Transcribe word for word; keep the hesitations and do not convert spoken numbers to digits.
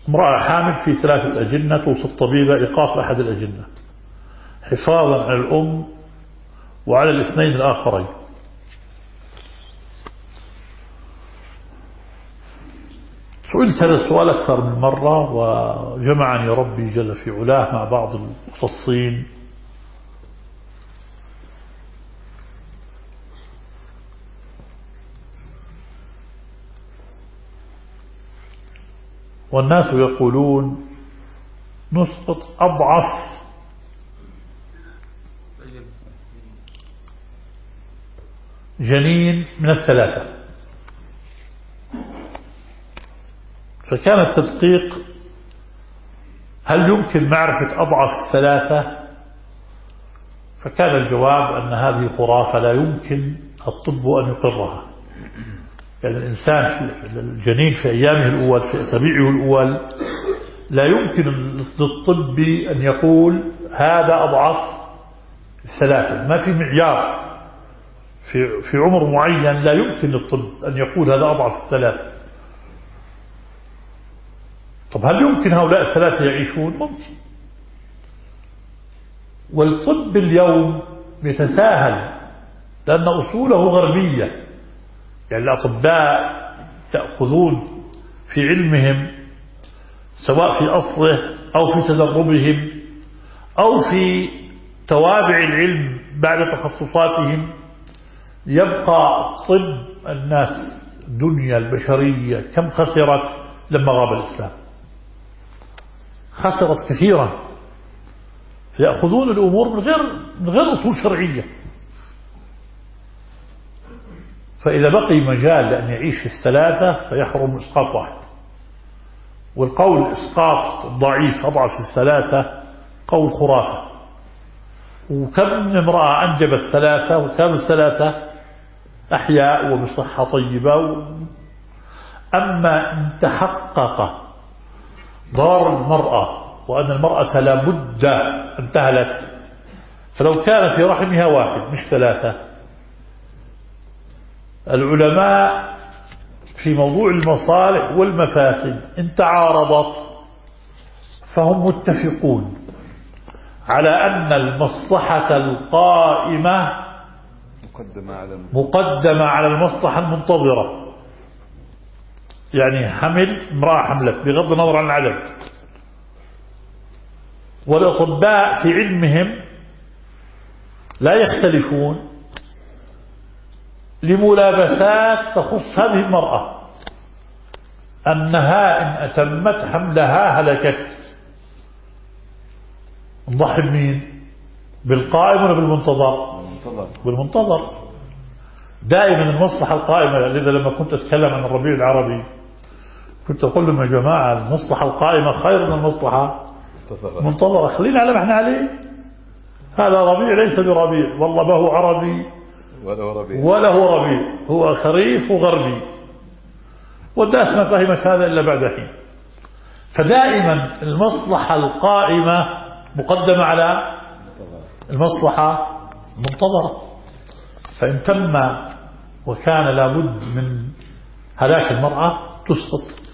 امرأة حامل في ثلاثة أجنة، توصي الطبيبة إيقاف أحد الأجنة حفاظا على الأم وعلى الاثنين الآخرين. سئلت هذا السؤال أكثر من مرة، وجمعني ربي جل في علاه مع بعض المختصين والناس يقولون نسقط أضعف جنين من الثلاثة. فكان التدقيق هل يمكن معرفة أضعف الثلاثة؟ فكان الجواب أن هذه خرافة لا يمكن الطب أن يقرها. يعني الإنسان في الجنين في أيامه الأول في أسابيعه الأول لا يمكن للطب أن يقول هذا أضعف الثلاثة، ما في معيار في في عمر معين لا يمكن للطب أن يقول هذا أضعف الثلاثة. طب هل يمكن هؤلاء الثلاثة يعيشون؟ ممكن. والطب اليوم يتساهل لأن أصوله غربية. يعني الأطباء يأخذون في علمهم سواء في أصله أو في تدربهم أو في توابع العلم بعد تخصصاتهم، يبقى طب الناس الدنيا البشرية كم خسرت لما غاب الإسلام؟ خسرت كثيرا. فيأخذون الأمور من غير من غير أصول شرعية. فإذا بقي مجال لأن يعيش في الثلاثة فيحرم إسقاط واحد. والقول إسقاط ضعيف أضعف الثلاثة قول خرافة. وكم من امرأة أنجبت ثلاثة وكانوا الثلاثة أحياء وبصحة طيبة. أما إن تحقق ضرر المرأة وأن المرأة لابد أن تهلك، فلو كان في رحمها واحد مش ثلاثة، العلماء في موضوع المصالح والمفاسد إن تعارضت فهم متفقون على أن المصلحة القائمة مقدمة على المصلحة المنتظرة. يعني حمل امرأة حملت بغض النظر عن العدد، والأطباء في علمهم لا يختلفون لملابسات تخص هذه المرأة أنها إن أتمت حملها هلكت. نضحي بمين؟ بالقائم ولا بالمنتظر؟ بالمنتظر. دائما المصلحة القائمة. لذا لما كنت أتكلم عن الربيع العربي كنت أقول لهم يا جماعة المصلحة القائمة خير من المصلحة المنتظرة. خلينا على ما احنا عليه. هذا ربيع ليس بربيع، والله ما هو عربي ولا ربيع ولا هو ربيع، هو خريف وغربي، والناس ما فهمت هذا إلا بعد حين. فدائما المصلحة القائمة مقدمة على المصلحة المنتظرة. فإن تم وكان لابد من هلاك المرأة تسقط.